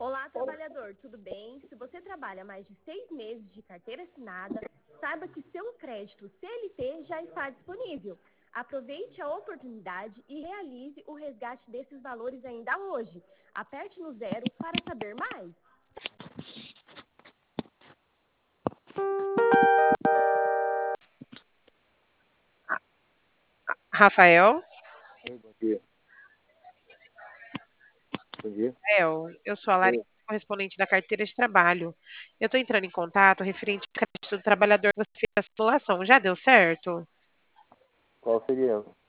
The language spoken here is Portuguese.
Olá, trabalhador, tudo bem? Se você trabalha mais de 6 meses de carteira assinada, saiba que seu crédito CLT já está disponível. Aproveite a oportunidade e realize o resgate desses valores ainda hoje. Aperte no zero para saber mais. Rafael, Oi, bom dia. Bom dia. eu sou a Larissa, Oi, correspondente da carteira de trabalho. Eu estou entrando em contato referente ao crédito do trabalhador que você fez a simulação. Já deu certo? qual seria?